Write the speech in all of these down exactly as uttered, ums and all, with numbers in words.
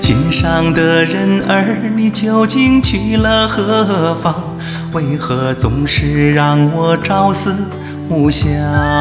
心上的人儿，你究竟去了何方？为何总是让我朝思暮想？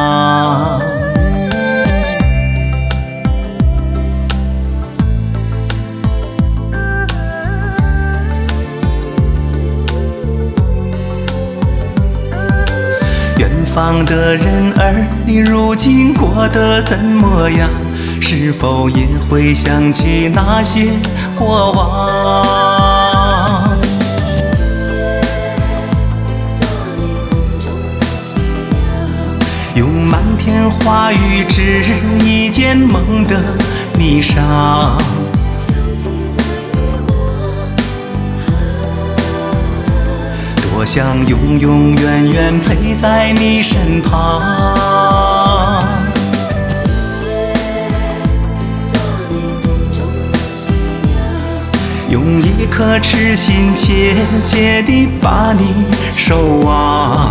远方的人儿，你如今过得怎么样？是否也会想起那些过往？用漫天花语织一件梦的霓裳，多想永永远远陪在你身旁。用一颗痴心切切地把你守望，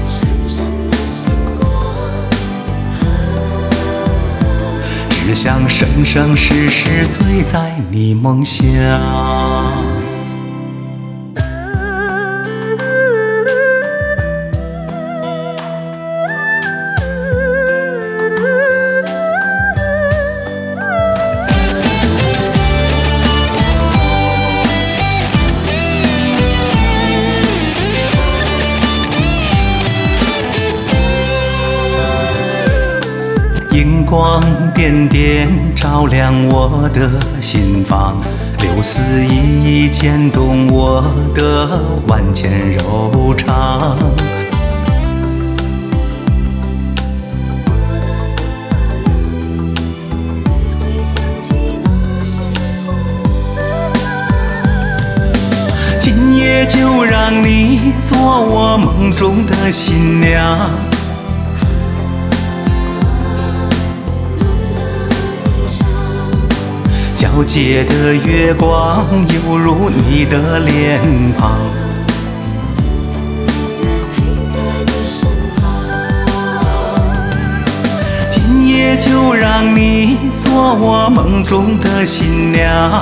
只想生生世世醉在你梦乡。银光点点照亮我的心房，柳丝一一牵动我的万千柔肠。今夜就让你做我梦中的新娘，皎洁的月光犹如你的脸庞，今夜就让你做我梦中的新娘。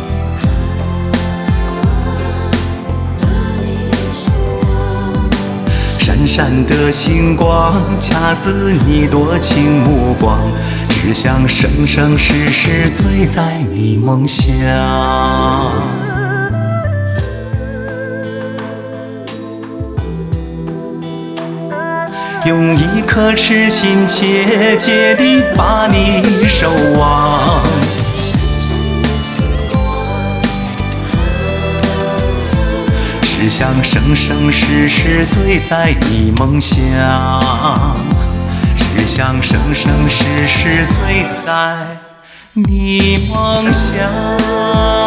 闪闪的星光，恰似你多情目光，只想生生世世醉在你梦乡。用一颗痴心切切地把你守望，只想生生世世醉在你梦乡，只想生生世世醉在你梦乡。